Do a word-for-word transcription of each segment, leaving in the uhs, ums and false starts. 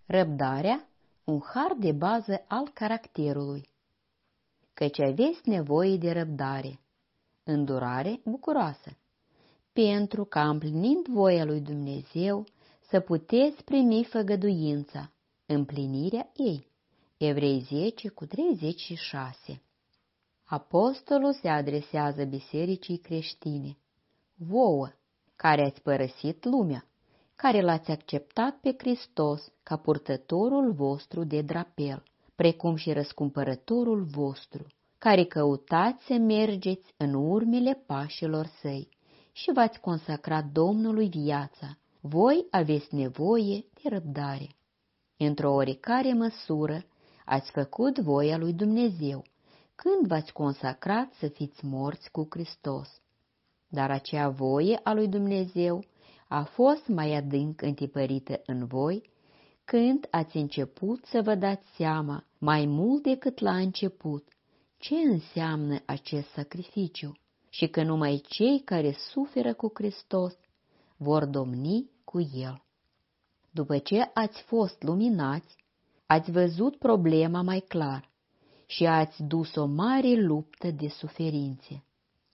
Răbdarea, un har de bază al caracterului. Căci aveți nevoie de răbdare, îndurare bucuroasă, pentru ca împlinind voia lui Dumnezeu să puteți primi făgăduința, împlinirea ei. Evrei zece cu treizeci și șase. Apostolul se adresează bisericii creștine, vouă, care ați părăsit lumea, care l-ați acceptat pe Hristos ca purtătorul vostru de drapel, precum și răscumpărătorul vostru, care căutați să mergeți în urmele pașilor săi și v-ați consacrat Domnului viața. Voi aveți nevoie de răbdare. Într-o oricare măsură ați făcut voia lui Dumnezeu, când v-ați consacrat să fiți morți cu Hristos. Dar acea voie a lui Dumnezeu a fost mai adânc întipărită în voi, când ați început să vă dați seama, mai mult decât la început, ce înseamnă acest sacrificiu și că numai cei care suferă cu Hristos vor domni cu El. După ce ați fost luminați, ați văzut problema mai clar și ați dus o mare luptă de suferințe.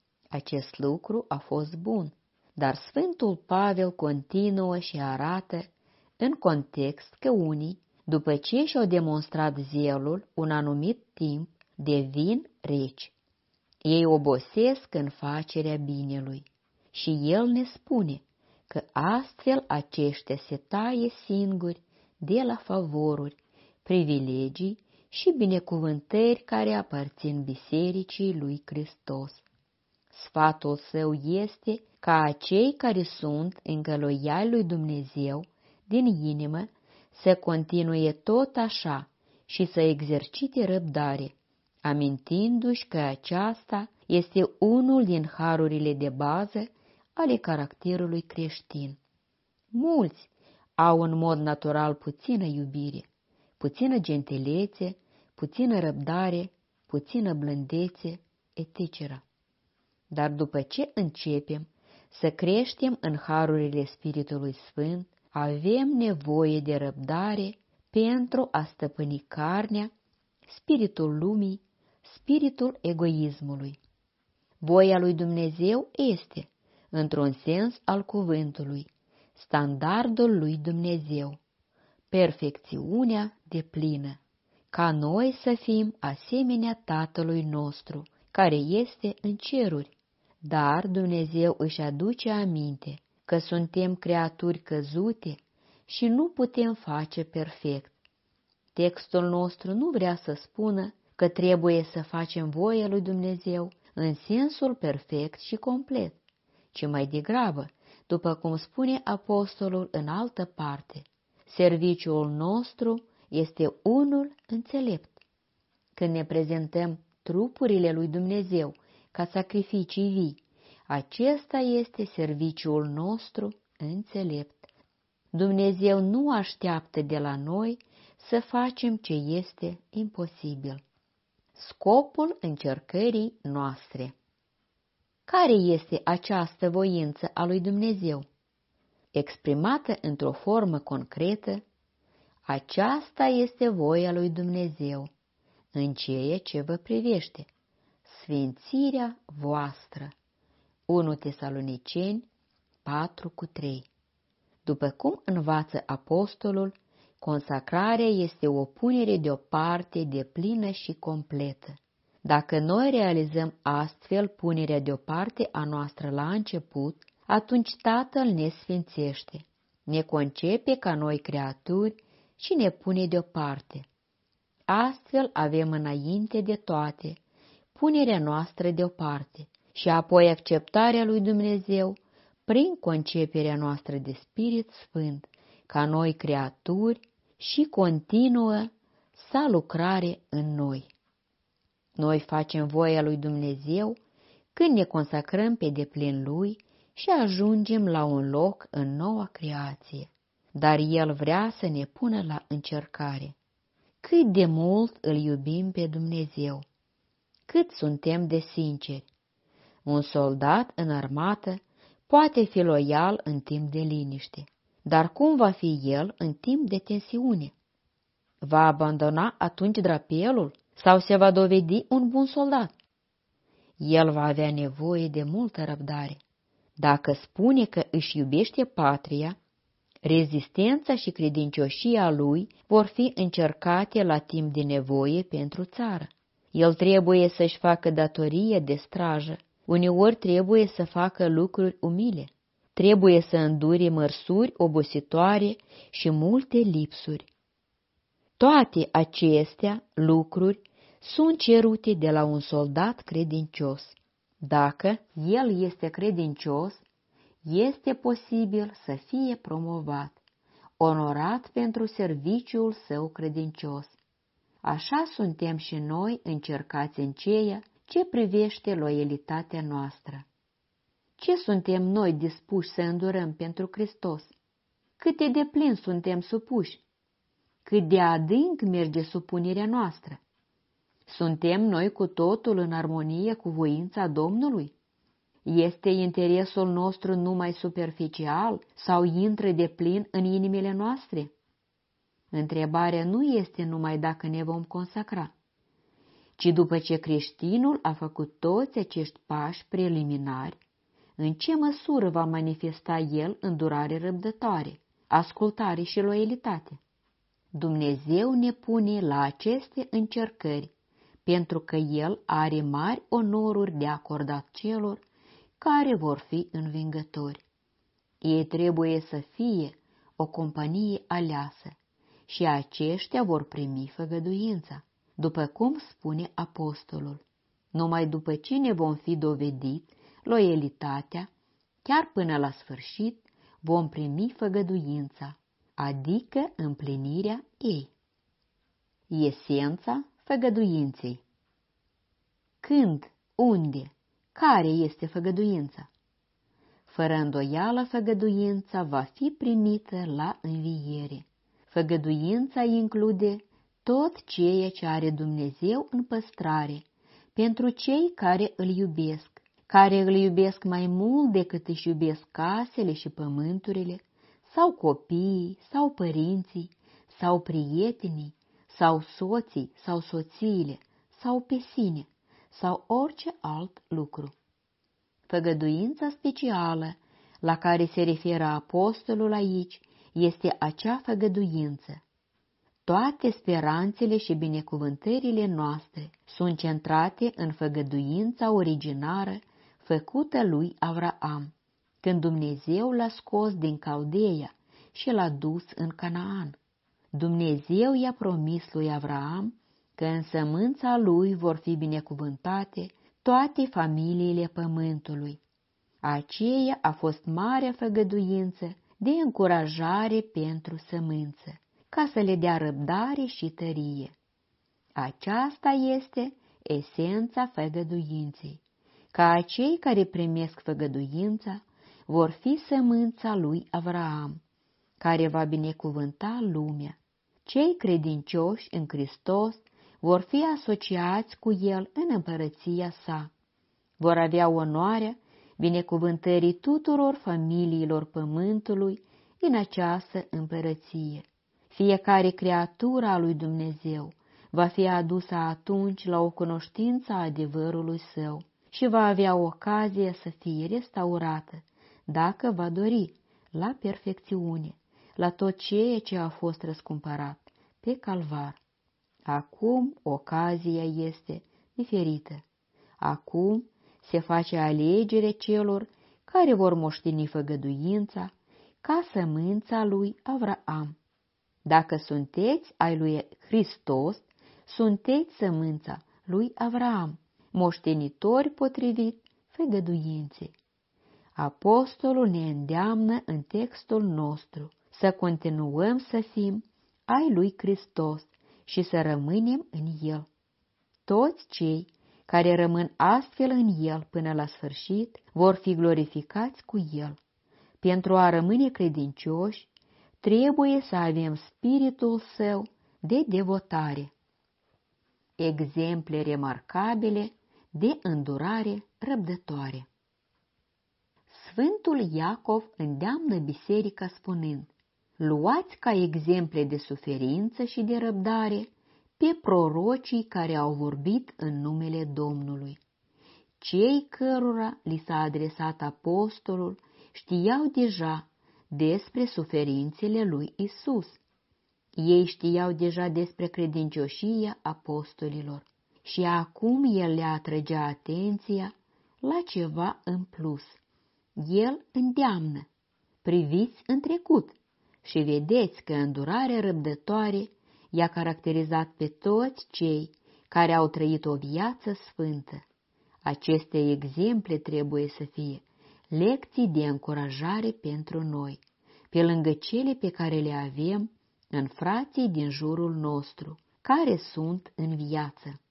Acest lucru a fost bun, dar Sfântul Pavel continuă și arată în context că unii, după ce și-au demonstrat zelul un anumit timp, devin reci. Ei obosesc în facerea binelui și el ne spune că astfel aceștia se taie singuri de la favoruri, privilegii și binecuvântări care aparțin bisericii lui Hristos. Sfatul său este ca acei care sunt încă loiali lui Dumnezeu din inimă să continue tot așa și să exercite răbdare, amintindu-și că aceasta este unul din harurile de bază ale caracterului creștin. Mulți au în mod natural puțină iubire, puțină gentelețe, puțină răbdare, puțină blândețe, et cetera. Dar după ce începem să creștem în harurile Spiritului Sfânt, avem nevoie de răbdare pentru a stăpâni carnea, spiritul lumii, spiritul egoismului. Voia lui Dumnezeu este, într-un sens al cuvântului, standardul lui Dumnezeu, perfecțiunea deplină, ca noi să fim asemenea Tatălui nostru, care este în ceruri. Dar Dumnezeu își aduce aminte că suntem creaturi căzute și nu putem face perfect. Textul nostru nu vrea să spună că trebuie să facem voia lui Dumnezeu în sensul perfect și complet, ci mai degrabă, după cum spune apostolul în altă parte, serviciul nostru este unul înțelept. Când ne prezentăm trupurile lui Dumnezeu ca sacrificii vii, acesta este serviciul nostru înțelept. Dumnezeu nu așteaptă de la noi să facem ce este imposibil. Scopul încercării noastre. Care este această voință a lui Dumnezeu? Exprimată într-o formă concretă, aceasta este voia lui Dumnezeu, în ceea ce vă privește, sfințirea voastră. unu Tesaloniceni patru cu trei. După cum învață apostolul, consacrarea este o punere deoparte deplină și completă. Dacă noi realizăm astfel punerea deoparte a noastră la început, atunci Tatăl ne sfințește, ne concepe ca noi creaturi și ne pune deoparte. Astfel avem înainte de toate punerea noastră deoparte și apoi acceptarea lui Dumnezeu prin conceperea noastră de Spirit Sfânt, ca noi creaturi și continuă sa lucrare în noi. Noi facem voia lui Dumnezeu când ne consacrăm pe deplin lui și ajungem la un loc în noua creație, dar El vrea să ne pună la încercare. Cât de mult îl iubim pe Dumnezeu, cât suntem de sinceri. Un soldat în armată poate fi loial în timp de liniște, dar cum va fi el în timp de tensiune? Va abandona atunci drapelul sau se va dovedi un bun soldat? El va avea nevoie de multă răbdare. Dacă spune că își iubește patria, rezistența și credincioșia lui vor fi încercate la timp de nevoie pentru țară. El trebuie să-și facă datorie de strajă, uneori trebuie să facă lucruri umile, trebuie să îndure măsuri obositoare și multe lipsuri. Toate acestea lucruri sunt cerute de la un soldat credincios. Dacă el este credincios, este posibil să fie promovat, onorat pentru serviciul său credincios. Așa suntem și noi încercați în ceea ce privește loialitatea noastră. Ce suntem noi dispuși să îndurăm pentru Hristos? Cât de deplin suntem supuși? Cât de adânc merge supunerea noastră? Suntem noi cu totul în armonie cu voința Domnului? Este interesul nostru numai superficial sau intră de plin în inimile noastre? Întrebarea nu este numai dacă ne vom consacra, ci după ce creștinul a făcut toți acești pași preliminari, în ce măsură va manifesta el îndurare răbdătoare, ascultare și loialitate? Dumnezeu ne pune la aceste încercări, pentru că El are mari onoruri de acordat celor care vor fi învingători. Ei trebuie să fie o companie aleasă și aceștia vor primi făgăduința, după cum spune apostolul. Numai după ce ne vom fi dovedit loialitatea, chiar până la sfârșit vom primi făgăduința, adică împlinirea ei. Esența făgăduinței. Când, unde, care este făgăduința? Fără îndoială, făgăduința va fi primită la înviere. Făgăduința include tot ceea ce are Dumnezeu în păstrare pentru cei care îl iubesc, care îl iubesc mai mult decât își iubesc casele și pământurile, sau copiii, sau părinții, sau prietenii, sau soții, sau soțiile, sau pe sine, sau orice alt lucru. Făgăduința specială la care se referă apostolul aici este acea făgăduință. Toate speranțele și binecuvântările noastre sunt centrate în făgăduința originară făcută lui Avraam, când Dumnezeu l-a scos din Caldeia și l-a dus în Canaan. Dumnezeu i-a promis lui Avraam că în sămânța lui vor fi binecuvântate toate familiile pământului. Aceea a fost marea făgăduință de încurajare pentru sămânță, ca să le dea răbdare și tărie. Aceasta este esența făgăduinței, ca acei care primesc făgăduința vor fi sămânța lui Avraam, care va binecuvânta lumea. Cei credincioși în Hristos vor fi asociați cu El în împărăția sa. Vor avea onoarea binecuvântării tuturor familiilor pământului în această împărăție. Fiecare creatură a lui Dumnezeu va fi adusă atunci la o cunoștință a adevărului său și va avea ocazie să fie restaurată, dacă va dori, la perfecțiune, la tot ceea ce a fost răscumpărat pe Calvar. Acum ocazia este diferită. Acum se face alegere celor care vor moșteni făgăduința ca sămânța lui Avraam. Dacă sunteți ai lui Hristos, sunteți sămânța lui Avraam, moștenitori potrivit făgăduinței. Apostolul ne îndeamnă în textul nostru să continuăm să fim ai lui Hristos și să rămânem în El. Toți cei care rămân astfel în El până la sfârșit vor fi glorificați cu El. Pentru a rămâne credincioși, trebuie să avem spiritul său de devotare. Exemple remarcabile de îndurare răbdătoare. Sfântul Iacov îndeamnă biserica spunând: Luați ca exemple de suferință și de răbdare pe prorocii care au vorbit în numele Domnului. Cei cărora li s-a adresat apostolul știau deja despre suferințele lui Isus. Ei știau deja despre credincioșia apostolilor și acum el le atrăgea atenția la ceva în plus. El îndeamnă: priviți în trecut și vedeți că îndurarea răbdătoare i-a caracterizat pe toți cei care au trăit o viață sfântă. Aceste exemple trebuie să fie lecții de încurajare pentru noi, pe lângă cele pe care le avem în frații din jurul nostru, care sunt în viață.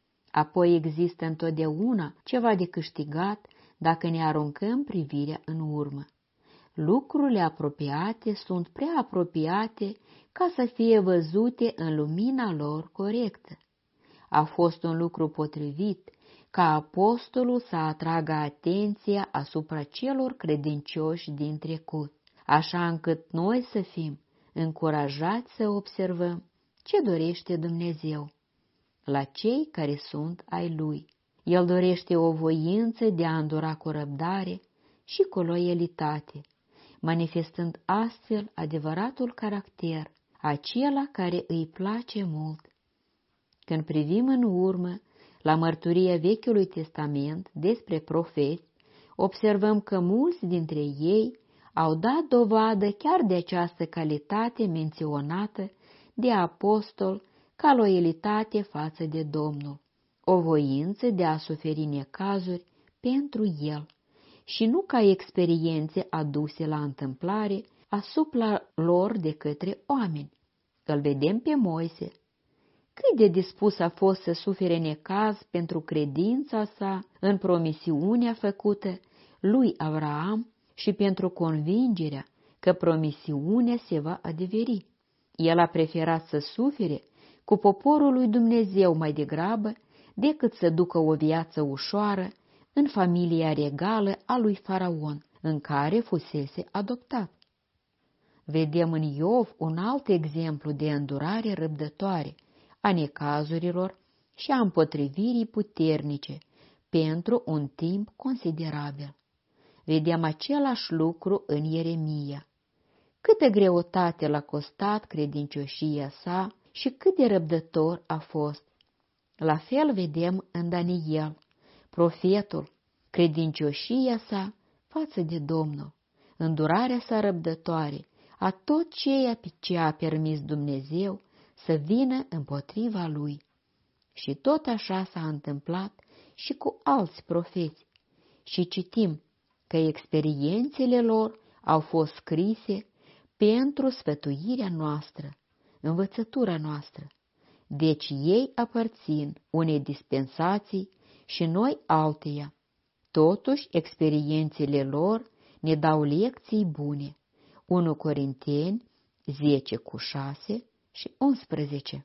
Apoi există întotdeauna ceva de câștigat dacă ne aruncăm privirea în urmă. Lucrurile apropiate sunt prea apropiate ca să fie văzute în lumina lor corectă. A fost un lucru potrivit ca apostolul să atragă atenția asupra celor credincioși din trecut, așa încât noi să fim încurajați să observăm ce dorește Dumnezeu la cei care sunt ai Lui. El dorește o voință de a îndura cu răbdare și cu loialitate, manifestând astfel adevăratul caracter, acela care îi place mult. Când privim în urmă la mărturia Vechiului Testament despre profeți, observăm că mulți dintre ei au dat dovadă chiar de această calitate menționată de apostol ca loialitate față de Domnul, o voință de a suferi necazuri pentru El și nu ca experiențe aduse la întâmplare asupra lor de către oameni. Îl vedem pe Moise. Cât de dispus a fost să sufere necaz pentru credința sa în promisiunea făcută lui Avraam și pentru convingerea că promisiunea se va adeveri. El a preferat să sufere cu poporul lui Dumnezeu mai degrabă decât să ducă o viață ușoară în familia regală a lui Faraon, în care fusese adoptat. Vedem în Iov un alt exemplu de îndurare răbdătoare a necazurilor și a împotrivirii puternice pentru un timp considerabil. Vedem același lucru în Ieremia. Câtă greutate l-a costat credincioșia sa și cât de răbdător a fost. La fel vedem în Daniel, profetul, credincioșia sa față de Domnul, îndurarea sa răbdătoare a tot ceea pe ce a permis Dumnezeu să vină împotriva lui. Și tot așa s-a întâmplat și cu alți profeți. Și citim că experiențele lor au fost scrise pentru sfătuirea noastră, învățătura noastră. Deci ei aparțin unei dispensații și noi alteia. Totuși, experiențele lor ne dau lecții bune. unu Corinteni zece cu șase și unsprezece.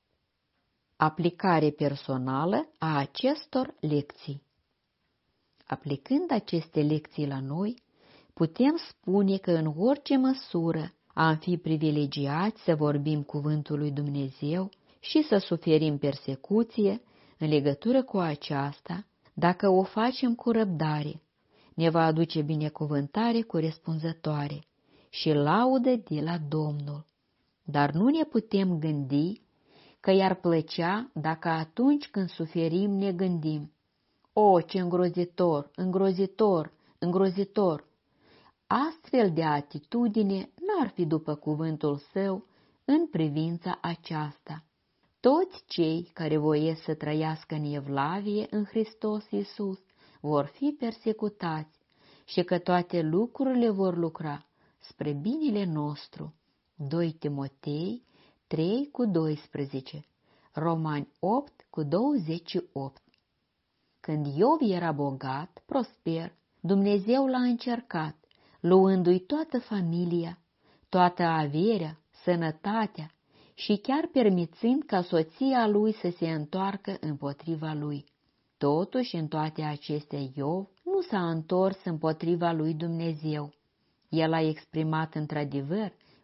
Aplicare personală a acestor lecții. Aplicând aceste lecții la noi, putem spune că în orice măsură am fi privilegiați să vorbim cuvântul lui Dumnezeu și să suferim persecuție în legătură cu aceasta, dacă o facem cu răbdare, ne va aduce binecuvântare corespunzătoare și laudă de la Domnul. Dar nu ne putem gândi că i-ar plăcea dacă atunci când suferim ne gândim: o, ce îngrozitor, îngrozitor, îngrozitor! Astfel de atitudine n-ar fi după cuvântul său în privința aceasta. Toți cei care voiesc să trăiască în evlavie în Hristos Iisus vor fi persecutați și că toate lucrurile vor lucra spre binele nostru. doi Timotei trei cu doisprezece, Romani opt cu douăzeci și opt. Când Iov era bogat, prosper, Dumnezeu l-a încercat, luându-i toată familia, toată averea, sănătatea și chiar permițând ca soția lui să se întoarcă împotriva lui. Totuși, în toate acestea, Iov nu s-a întors împotriva lui Dumnezeu. El a exprimat într-adevăr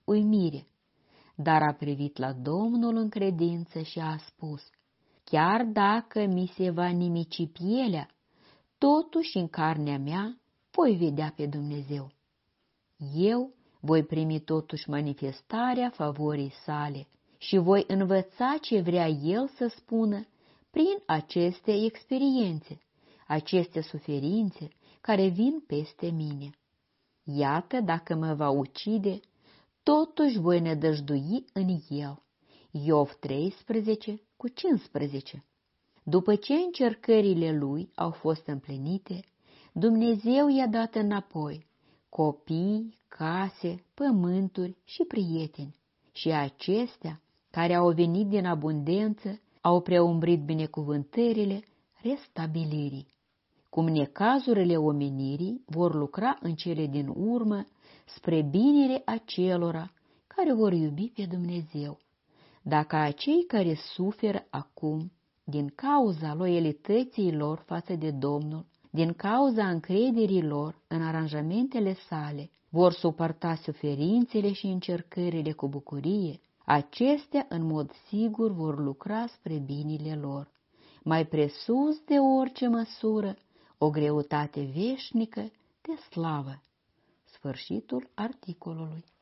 uimire, dar a privit la Domnul în credință și a spus: chiar dacă mi se va nimici pielea, totuși în carnea mea voi vedea pe Dumnezeu. Eu voi primi totuși manifestarea favorii sale și voi învăța ce vrea El să spună prin aceste experiențe, aceste suferințe care vin peste mine. Iată, dacă mă va ucide, totuși voi nădăjdui în El. Iov treisprezece cu cincisprezece. După ce încercările lui au fost împlinite, Dumnezeu i-a dat înapoi copii, case, pământuri și prieteni, și acestea, care au venit din abundență, au preumbrit binecuvântările restabilirii. Cum necazurile omenirii vor lucra în cele din urmă spre binele acelora care vor iubi pe Dumnezeu, dacă acei care suferă acum din cauza loialității lor față de Domnul, din cauza încrederii lor în aranjamentele sale, vor suporta suferințele și încercările cu bucurie, acestea în mod sigur vor lucra spre binele lor. Mai presus de orice măsură, o greutate veșnică de slavă. Sfârșitul articolului.